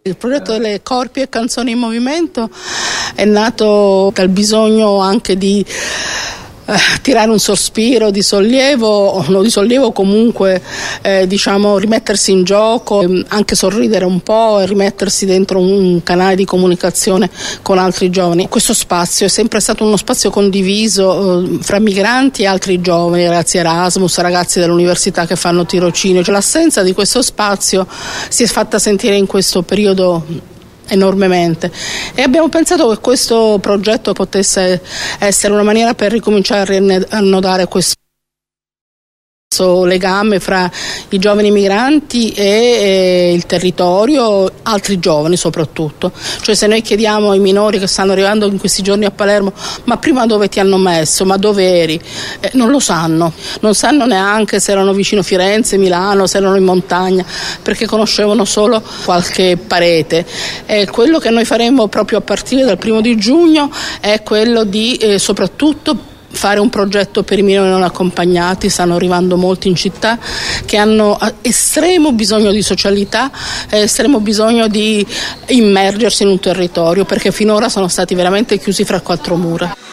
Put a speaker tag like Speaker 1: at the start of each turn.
Speaker 1: Il progetto delle Corpi e Canzoni in Movimento è nato dal bisogno anche di tirare un sospiro di sollievo, no, di sollievo comunque, rimettersi in gioco, anche sorridere un po' e rimettersi dentro un canale di comunicazione con altri giovani. Questo spazio è sempre stato uno spazio condiviso fra migranti e altri giovani, ragazzi Erasmus, ragazzi dell'università che fanno tirocinio. L'assenza di questo spazio si è fatta sentire in questo periodo enormemente e abbiamo pensato che questo progetto potesse essere una maniera per ricominciare a annodare questo legame fra i giovani migranti e il territorio, altri giovani soprattutto. Cioè, se noi chiediamo ai minori che stanno arrivando in questi giorni a Palermo: ma prima dove ti hanno messo, ma dove eri? Non lo sanno, non sanno neanche se erano vicino Firenze, Milano, se erano in montagna, perché conoscevano solo qualche parete. Quello che noi faremo proprio a partire dal 1° di giugno è quello di soprattutto fare un progetto per i minori non accompagnati. Stanno arrivando molti in città che hanno estremo bisogno di socialità, estremo bisogno di immergersi in un territorio, perché finora sono stati veramente chiusi fra 4 mura.